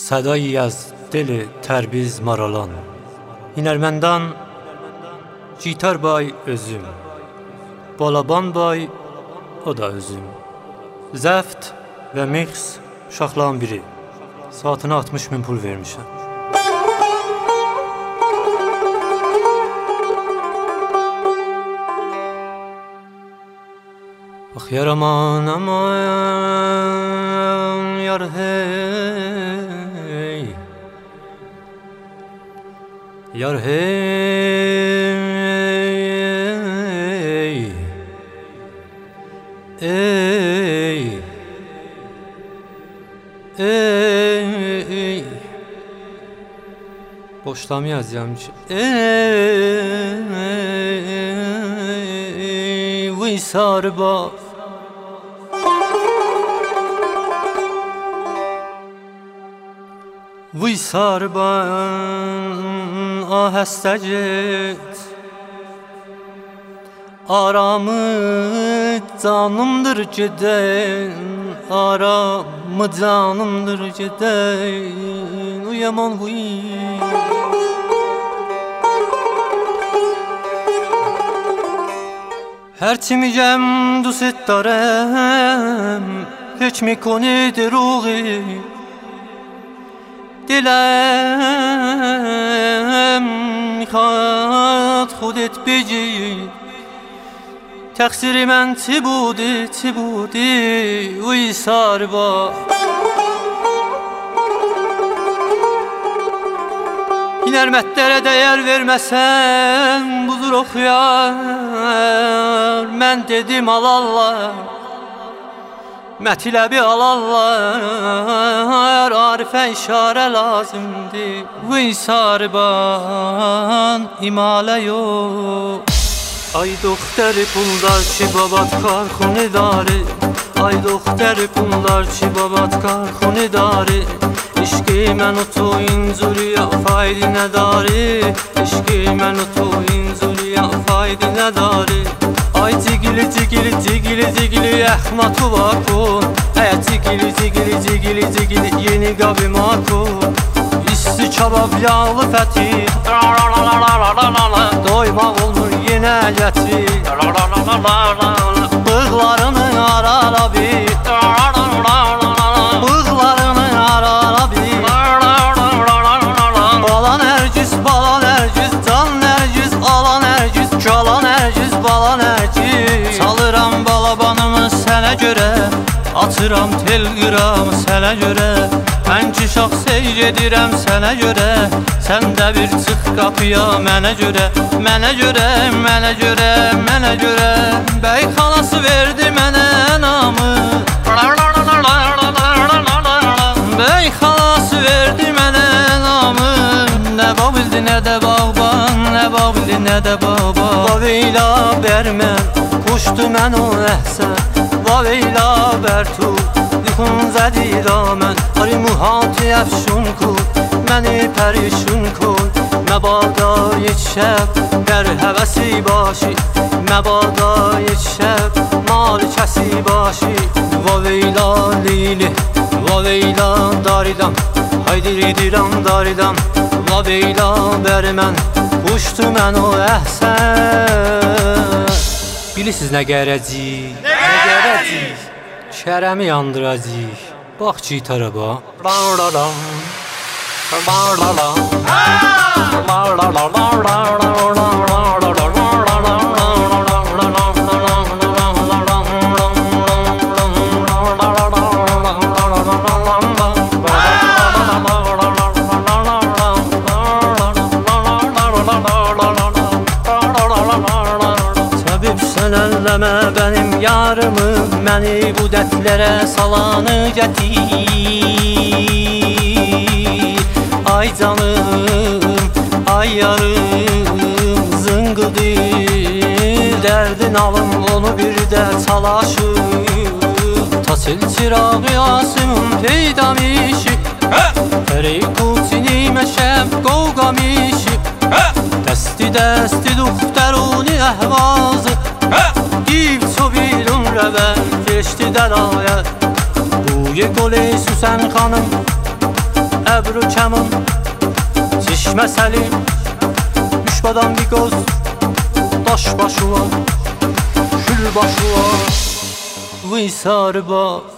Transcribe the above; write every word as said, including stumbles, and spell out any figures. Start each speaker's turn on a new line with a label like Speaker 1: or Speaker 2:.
Speaker 1: صدایی از دل تربیز مارالان هنرمندان Gitar bay özüm, Balaban bay o da özüm. Zəft və mix uşaqların biri. Saatına altmış min pul vermişəm. Bax yar aman aman yar hey, yar hey, ey, ey, boşlamayacağım ki. Ey, vay sarba, vay sarba, ahəstə get. Aramı canımdır geden, aramı canımdır geden. Uyaman huy. Herçi cem دوست دارم هیچ میکنه دروغی دلم میخواد خودت بگی تقصیر من چی بودی چی بودی وی ساربا Hünərmətlərə dəyər verməsən budur oxuyar mən dedim alallar Mətləbi alallar Arifə işarə lazımdır vay sarban imalə yox Ay دختر پولدار چی بابات کارخونه داره Ay دختر پولدار چی بابات کارخونه داره عشقی من و تو اینجوری فایده نداره عشقی من و تو اینجوری فایده نداره Ay cigili cigili cigili cigili ehmatı vakun Ey cigili cigili cigili cigili yeni qabıma kun İsti kabab yağlı fəti Doymaq olmur yenə gətir Bığlarını arara bir Bığlarını arara bir Balan ərgiz, balan ərgiz Can ərgiz, alan ərgiz Kalan ərgiz, balan ərgiz Çalıram balabanımı sənə görə Açıram telqıramı sənə görə Mən ki şax seyr edirəm sənə görə Sən də bir çıx qapıya mənə görə Mənə görə, mənə görə, mənə görə Bəy xalası verdi mənə namı Bəy xalası verdi mənə namı Nə bağ bildi, nə də bağban Nə bağ bildi, nə də bağban Vaveyla bərmən, quşdu mən o əhsən Vaveyla bərtu Dixun zədi damən Ari muhatı əfşun kul Məni pərişun kul Məbada yetişəb Dər həvəsi başı Məbada yetişəb Mal kəsi başı Vaveyla lili Vaveyla daridam Haydi ridiram daridam Vaveyla bərmən Quşdu mən o əhsən Bilirsiniz nə gərəcik Nə gərəcik Kərəmi yandıracaq Bax gitara bax Əlləmə bənim yarımı Məni bu dərdlərə salanı gətir Ay canım, ay yarım Zıngıdır dərdin alım Onu bir də çalışır Tasil çirağı asımın peydamişi Tərey kuçini məşəb qovqamışi Dəsti dəsti duxtəruni əhvazı Giv co birun rəvər Keçdi dəlayət Bu یک گل سوسن خانم ابرو کمان چشم سلیم مشبادان bir göz Daş başı var Kül başı var Vay sarı bak